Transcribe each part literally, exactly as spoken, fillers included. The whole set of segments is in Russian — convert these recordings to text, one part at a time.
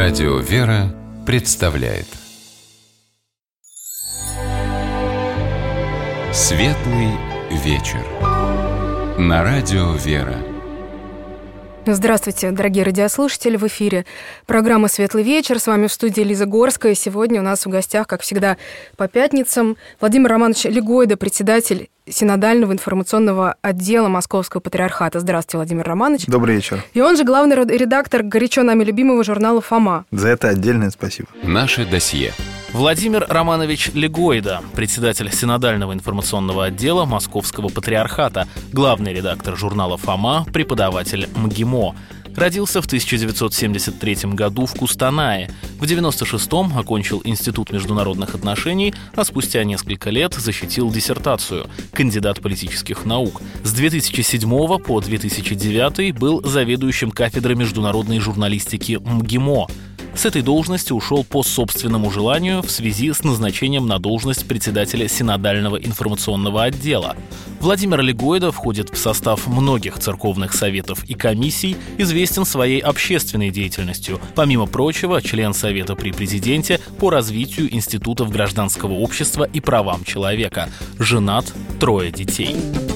Радио «Вера» представляет Светлый вечер на Радио «Вера». Здравствуйте, дорогие радиослушатели, в эфире программа «Светлый вечер». С вами в студии Лиза Горская. Сегодня у нас в гостях, как всегда, по пятницам Владимир Романович Легойда, председатель Синодального информационного отдела Московского патриархата. Здравствуйте, Владимир Романович. Добрый вечер. И он же главный редактор горячо нами любимого журнала «Фома». За это отдельное спасибо. Наше досье. Владимир Романович Легойда, председатель Синодального информационного отдела Московского патриархата, главный редактор журнала «Фома», преподаватель МГИМО. Родился в тысяча девятьсот семьдесят третьем году в Кустанае. В девяносто шестом окончил Институт международных отношений, а спустя несколько лет защитил диссертацию. Кандидат политических наук. С две тысячи седьмого по две тысячи девятый был заведующим кафедрой международной журналистики МГИМО. С этой должности ушел по собственному желанию в связи с назначением на должность председателя Синодального информационного отдела. Владимир Легойда входит в состав многих церковных советов и комиссий, известен своей общественной деятельностью. Помимо прочего, член Совета при президенте по развитию институтов гражданского общества и правам человека. Женат, трое детей.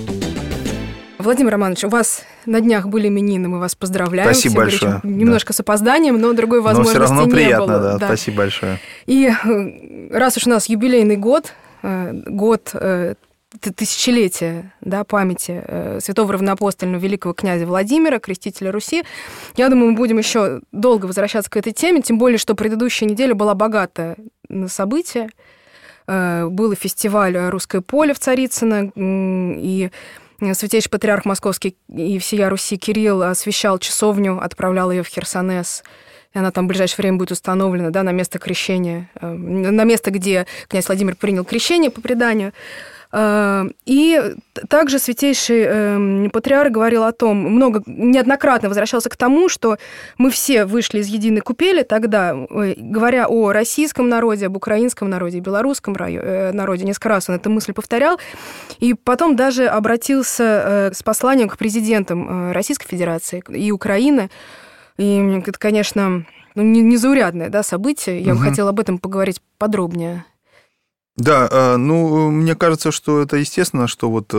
Владимир Романович, у вас на днях были именины, мы вас поздравляем. Спасибо большое. Немножко да. с опозданием, но другой возможности но все равно не приятно, было. Да. Да. Спасибо большое. И раз уж у нас юбилейный год, год тысячелетия, да, памяти святого равноапостольного великого князя Владимира, крестителя Руси, я думаю, мы будем еще долго возвращаться к этой теме, тем более, что предыдущая неделя была богата на события. Был и фестиваль «Русское поле» в Царицыно, и Святейший патриарх Московский и всея Руси Кирилл освящал часовню, отправлял ее в Херсонес. И она там в ближайшее время будет установлена, да, на место крещения, на место, где князь Владимир принял крещение по преданию. И также святейший патриарх говорил о том, много, неоднократно возвращался к тому, что мы все вышли из единой купели тогда, говоря о российском народе, об украинском народе, белорусском народе. Несколько раз он эту мысль повторял. И потом даже обратился с посланием к президентам Российской Федерации и Украины. И это, конечно, незаурядное, да, событие. Я бы угу. хотела об этом поговорить подробнее. Да, ну, мне кажется, что это естественно, что вот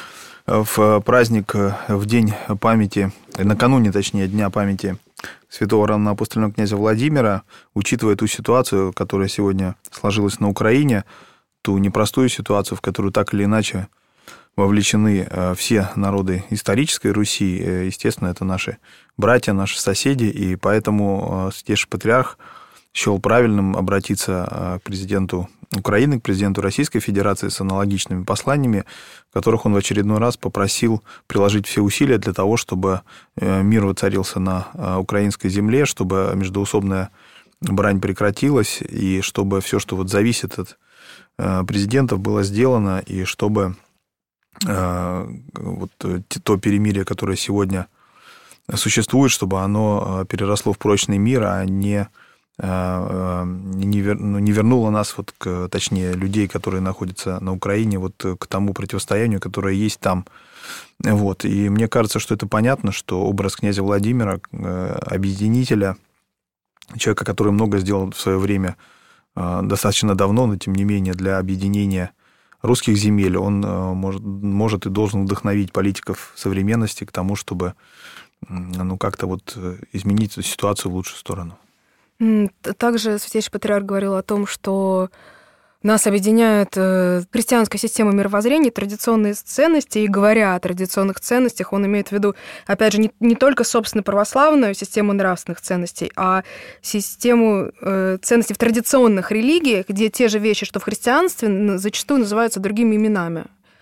в праздник, в день памяти, накануне, точнее, Дня памяти святого равноапостольного князя Владимира, учитывая ту ситуацию, которая сегодня сложилась на Украине, ту непростую ситуацию, в которую так или иначе вовлечены все народы исторической Руси, естественно, это наши братья, наши соседи, и поэтому Святейший Патриарх счел правильным обратиться к президенту Украины, к президенту Российской Федерации с аналогичными посланиями, в которых он в очередной раз попросил приложить все усилия для того, чтобы мир воцарился на украинской земле, чтобы междоусобная брань прекратилась, и чтобы все, что вот зависит от президентов, было сделано, и чтобы вот то перемирие, которое сегодня существует, чтобы оно переросло в прочный мир, а не не, вер, ну, не вернула нас, вот к, точнее, людей, которые находятся на Украине, вот к тому противостоянию, которое есть там. Вот. И мне кажется, что это понятно, что образ князя Владимира, объединителя, человека, который много сделал в свое время, достаточно давно, но тем не менее для объединения русских земель, он может, может и должен вдохновить политиков современности к тому, чтобы ну, как-то вот изменить ситуацию в лучшую сторону. Также Святейший Патриарх говорил о том, что нас объединяет христианская система мировоззрения, традиционные ценности, и говоря о традиционных ценностях, он имеет в виду, опять же, не, не только, собственно, православную систему нравственных ценностей, а систему ценностей в традиционных религиях, где те же вещи, что в христианстве, зачастую называются другими именами.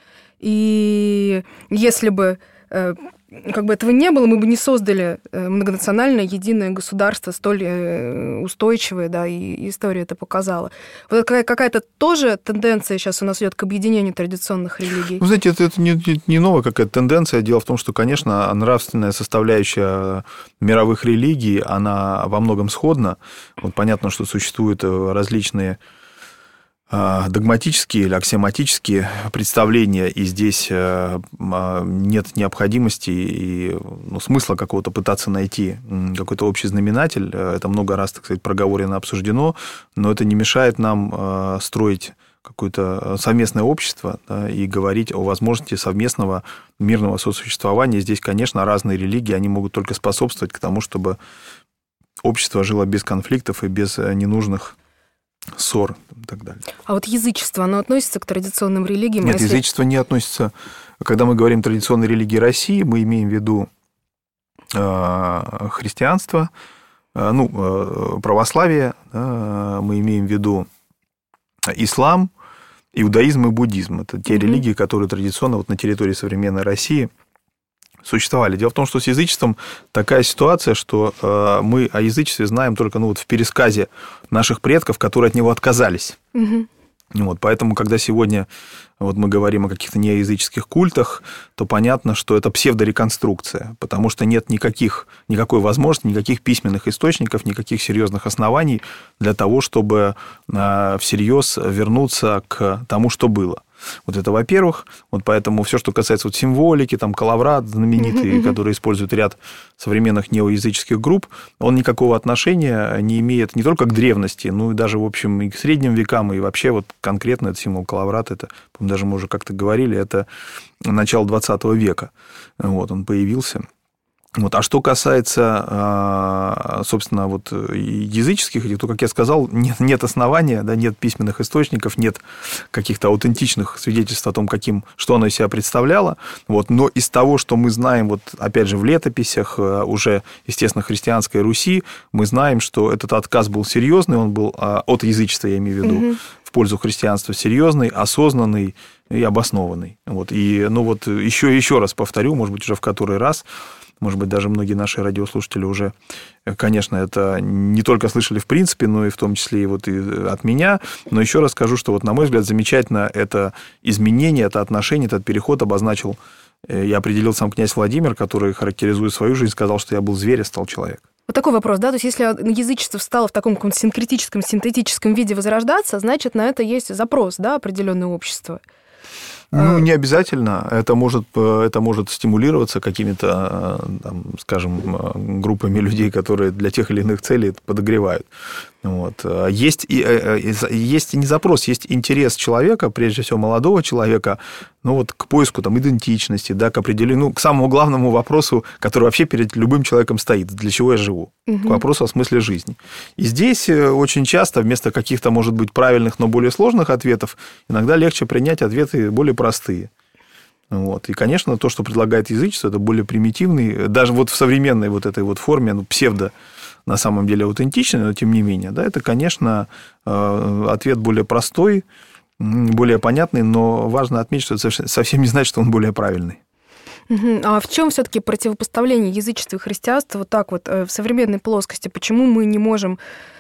И если бы как бы этого не было, мы бы не создали многонациональное единое государство, столь устойчивое, да, и история это показала. Вот какая-то тоже тенденция сейчас у нас идет к объединению традиционных религий. Вы знаете, это, это не, не новая какая-то тенденция. Дело в том, что, конечно, нравственная составляющая мировых религий, она во многом сходна. Вот понятно, что существуют различные догматические или аксиоматические представления, и здесь нет необходимости и ну, смысла какого-то пытаться найти какой-то общий знаменатель. Это много раз, так сказать, проговорено, обсуждено, но это не мешает нам строить какое-то совместное общество, да, и говорить о возможности совместного мирного сосуществования. Здесь, конечно, разные религии, они могут только способствовать к тому, чтобы общество жило без конфликтов и без ненужных ссор и так далее. А вот язычество, оно относится к традиционным религиям? Нет, если... язычество не относится. Когда мы говорим традиционной религии России, мы имеем в виду э, христианство, э, ну, э, православие, э, мы имеем в виду ислам, иудаизм и буддизм. Это те mm-hmm. религии, которые традиционно вот на территории современной России существовали. Дело в том, что с язычеством такая ситуация, что э, мы о язычестве знаем только ну, вот в пересказе наших предков, которые от него отказались. Угу. Вот, поэтому, когда сегодня вот мы говорим о каких-то неязыческих культах, то понятно, что это псевдореконструкция, потому что нет никаких, никакой возможности, никаких письменных источников, никаких серьезных оснований для того, чтобы э, всерьез вернуться к тому, что было. Вот это, во-первых. Вот поэтому все, что касается вот символики, там, Калаврат знаменитый, mm-hmm. который использует ряд современных неоязыческих групп, он никакого отношения не имеет не только к древности, но и даже, в общем, и к средним векам, и вообще вот конкретно этот символ Калаврат, это, даже мы уже как-то говорили, это начало двадцатого века. Вот он появился. Вот. А что касается, собственно, вот языческих, то, как я сказал, нет, нет основания, да, нет письменных источников, нет каких-то аутентичных свидетельств о том, каким, что оно из себя представляло. Вот. Но из того, что мы знаем, вот, опять же, в летописях уже, естественно, христианской Руси, мы знаем, что этот отказ был серьезный, он был от язычества, я имею в виду, угу. в пользу христианства серьезный, осознанный и обоснованный. Вот. И, ну, вот, еще, еще раз повторю, может быть, уже в который раз, может быть, даже многие наши радиослушатели уже, конечно, это не только слышали в принципе, но и в том числе и вот и от меня. Но еще раз скажу, что, вот, на мой взгляд, замечательно это изменение, это отношение, этот переход обозначил и определил сам князь Владимир, который, характеризуя свою жизнь, сказал, что я был зверь, а стал человек. Вот такой вопрос, да, то есть если язычество стало в таком каком-то синкретическом, синтетическом виде возрождаться, значит, на это есть запрос, да, определенное общество. Ну, не обязательно. Это может, это может стимулироваться какими-то, там, скажем, группами людей, которые для тех или иных целей это подогревают. Вот. Есть, и, есть и не запрос, есть интерес человека, прежде всего молодого человека, ну, вот, к поиску там, идентичности, да, к определению, ну, к самому главному вопросу, который вообще перед любым человеком стоит, для чего я живу, угу. к вопросу о смысле жизни. И здесь очень часто вместо каких-то, может быть, правильных, но более сложных ответов, иногда легче принять ответы более простые. Вот. И, конечно, то, что предлагает язычество, это более примитивный, даже вот в современной вот этой вот форме, ну, псевдо, на самом деле аутентичный, но тем не менее, да, это, конечно, ответ более простой, более понятный, но важно отметить, что это совсем не значит, что он более правильный. А в чем все-таки противопоставление язычества и христианства вот так вот в современной плоскости? Почему мы не можем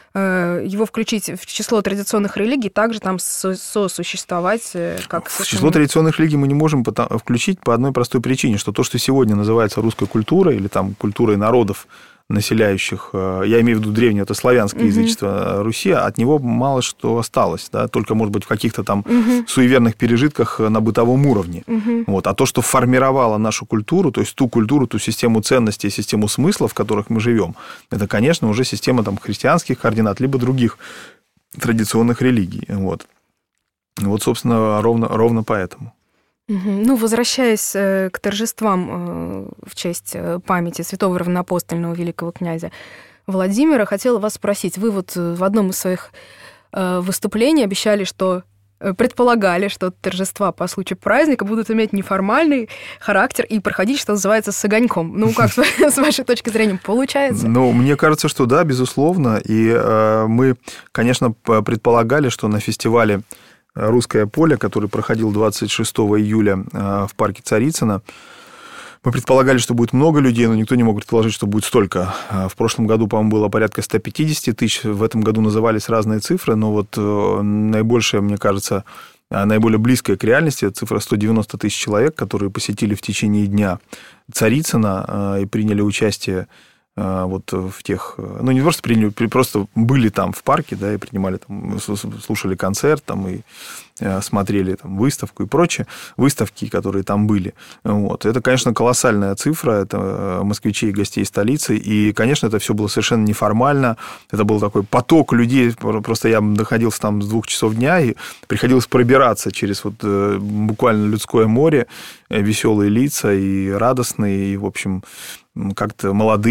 его включить в число традиционных религий, также там сосуществовать как... В число традиционных религий мы не можем включить по одной простой причине, что то, что сегодня называется русской культурой или там культурой народов, населяющих, я имею в виду древнее, это славянское uh-huh. язычество Руси, от него мало что осталось, да, только, может быть, в каких-то там uh-huh. суеверных пережитках на бытовом уровне. Uh-huh. Вот. А то, что формировало нашу культуру, то есть ту культуру, ту систему ценностей, систему смысла, в которых мы живем, это, конечно, уже система там, христианских координат, либо других традиционных религий. Вот, вот собственно, ровно, ровно поэтому. Ну, возвращаясь к торжествам в честь памяти святого равноапостольного великого князя Владимира, хотела вас спросить. Вы вот в одном из своих выступлений обещали, что предполагали, что торжества по случаю праздника будут иметь неформальный характер и проходить, что называется, с огоньком. Ну, как с вашей точки зрения получается? Ну, мне кажется, что да, безусловно. И мы, конечно, предполагали, что на фестивале «Русское поле», который проходил двадцать шестого июля в парке Царицына. Мы предполагали, что будет много людей, но никто не мог предположить, что будет столько. В прошлом году, по-моему, было порядка сто пятьдесят тысяч. В этом году назывались разные цифры, но вот наибольшая, мне кажется, наиболее близкая к реальности цифра сто девяносто тысяч человек, которые посетили в течение дня Царицына и приняли участие вот в тех... Ну, не просто приняли, просто были там в парке, да, и принимали, там, слушали концерт, там, и смотрели там выставку и прочее, выставки, которые там были. Вот. Это, конечно, колоссальная цифра, это москвичей и гостей столицы, и, конечно, это все было совершенно неформально, это был такой поток людей, просто я находился там с двух часов дня, и приходилось пробираться через вот буквально людское море, веселые лица и радостные, и, в общем, как-то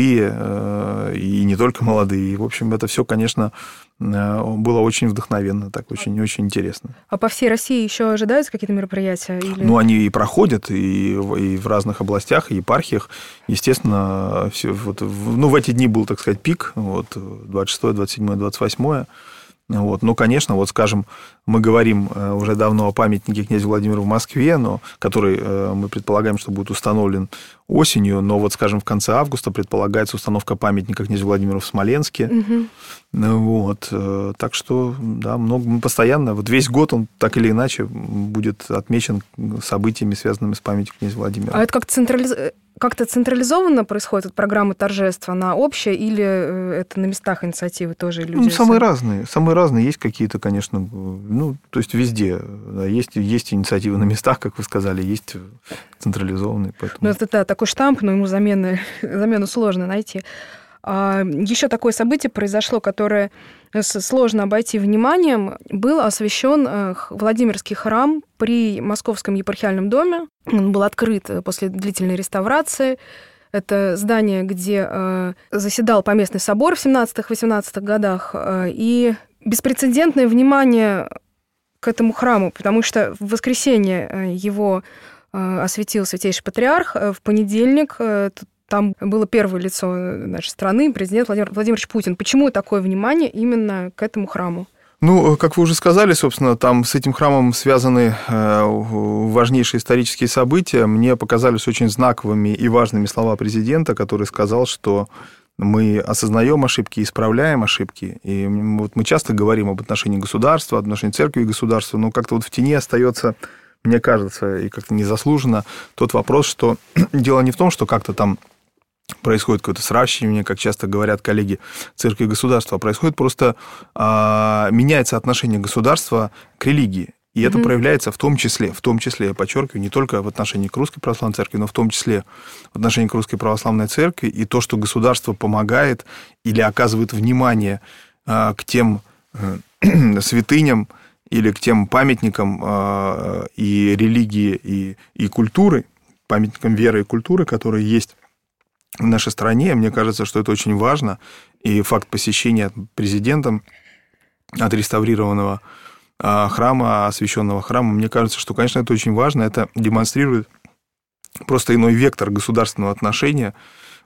молодые, и не только молодые. И, в общем, это все, конечно, было очень вдохновенно, так очень-очень интересно. А по всей России еще ожидаются какие-то мероприятия? Или... Ну, они и проходят, и, и в разных областях, и епархиях. Естественно, все, вот, ну, в эти дни был, так сказать, пик, вот, двадцать шестое, двадцать седьмое, двадцать восьмое. Вот. Ну, конечно, вот, скажем, мы говорим уже давно о памятнике князю Владимиру в Москве, но, который мы предполагаем, что будет установлен осенью, но вот, скажем, в конце августа предполагается установка памятника князю Владимиру в Смоленске. Угу. Вот. Так что, да, много, постоянно, вот весь год он так или иначе будет отмечен событиями, связанными с памятью князя Владимира. А это как централиз... как-то централизованно происходит программа торжеств? Она общая или это на местах инициативы тоже люди? Ну, самые разные. Самые разные. Есть какие-то, конечно, ну, то есть везде. Да, есть, есть инициативы на местах, как вы сказали, есть централизованные. Поэтому... Ну, это да, такой штамп, но ему замены, замену сложно найти. А еще такое событие произошло, которое сложно обойти вниманием. Был освящен Владимирский храм при Московском епархиальном доме. Он был открыт после длительной реставрации. Это здание, где заседал поместный собор в семнадцатых-восемнадцатых годах. И беспрецедентное внимание к этому храму, потому что в воскресенье его осветил святейший патриарх, в понедельник там было первое лицо нашей страны, президент Владимир Владимирович Путин. Почему такое внимание именно к этому храму? Ну, как вы уже сказали, собственно, там с этим храмом связаны важнейшие исторические события. Мне показались очень знаковыми и важными слова президента, который сказал, что мы осознаем ошибки, исправляем ошибки. И вот мы часто говорим об отношении государства, об отношении церкви и государства, но как-то вот в тени остается, мне кажется, и как-то незаслуженно тот вопрос, что дело не в том, что как-то там происходит какое-то сращивание, как часто говорят коллеги, церкви и государства, а происходит просто а, меняется отношение государства к религии. И mm-hmm. это проявляется в том числе, в том числе, я подчеркиваю, не только в отношении к Русской Православной Церкви, но в том числе в отношении к Русской Православной Церкви, и то, что государство помогает или оказывает внимание а, к тем а, святыням или к тем памятникам а, и религии, и, и культуры, памятникам веры и культуры, которые есть в нашей стране. Мне кажется, что это очень важно. И факт посещения президентом отреставрированного храма, освященного храма, мне кажется, что, конечно, это очень важно. Это демонстрирует просто иной вектор государственного отношения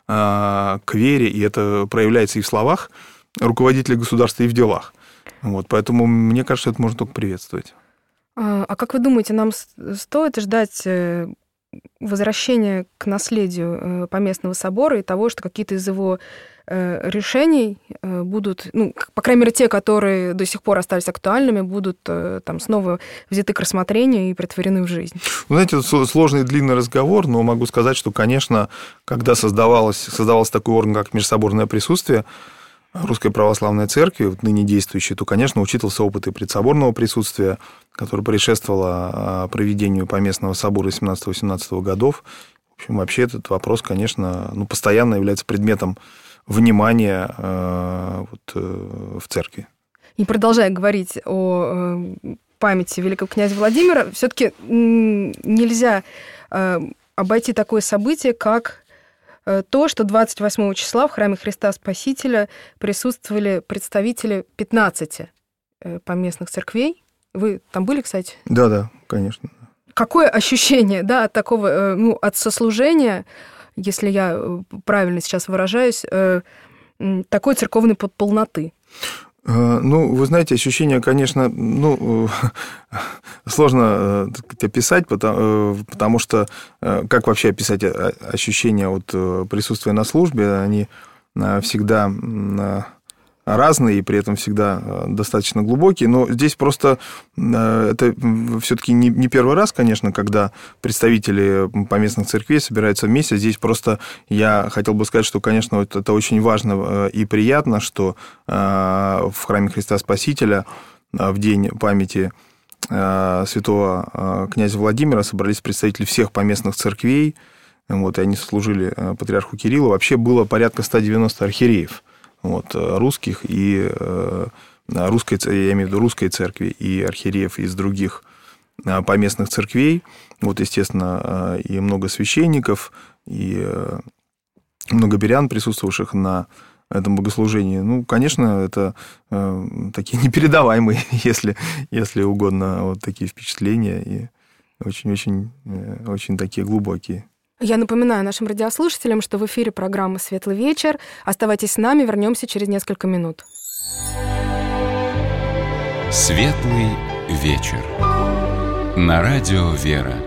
к вере, и это проявляется и в словах руководителей государства, и в делах. Вот, поэтому мне кажется, это можно только приветствовать. А, а как вы думаете, нам стоит ждать возвращения к наследию Поместного собора и того, что какие-то из его решений будут, ну, по крайней мере, те, которые до сих пор остались актуальными, будут там снова взяты к рассмотрению и претворены в жизнь? Вы знаете, это сложный и длинный разговор, но могу сказать, что, конечно, когда создавалось, создавался такой орган, как межсоборное присутствие Русской Православной Церкви, вот ныне действующей, то, конечно, учитывался опыт и предсоборного присутствия, которое предшествовало проведению Поместного собора семнадцатого-восемнадцатого годов. В общем, вообще этот вопрос, конечно, ну, постоянно является предметом внимания э, вот, э, в церкви. И продолжая говорить о э, памяти великого князя Владимира, все-таки нельзя э, обойти такое событие, как то, что двадцать восьмого числа в храме Христа Спасителя присутствовали представители пятнадцати поместных церквей. Вы там были, кстати? Да, да, конечно. Какое ощущение, да, от такого, ну, от сослужения, если я правильно сейчас выражаюсь, такой церковной полноты? Ну, вы знаете, ощущение, конечно, ну, сложно, так сказать, описать, потому, потому что как вообще описать ощущения от присутствия на службе, они всегда разные и при этом всегда достаточно глубокие. Но здесь просто это все-таки не, не первый раз, конечно, когда представители поместных церквей собираются вместе. Здесь просто я хотел бы сказать, что, конечно, это, это очень важно и приятно, что в храме Христа Спасителя в день памяти святого князя Владимира собрались представители всех поместных церквей, вот, и они служили патриарху Кириллу. Вообще было порядка ста девяноста архиереев, вот, русских и русской, я имею в виду русской церкви, и архиереев из других поместных церквей. Вот, естественно, и много священников, и много мирян, присутствовавших на этом богослужении. Ну, конечно, это э, такие непередаваемые, если, если угодно, вот такие впечатления, и очень-очень э, очень такие глубокие. Я напоминаю нашим радиослушателям, что в эфире программа «Светлый вечер». Оставайтесь с нами, вернемся через несколько минут. Светлый вечер. На радио «Вера».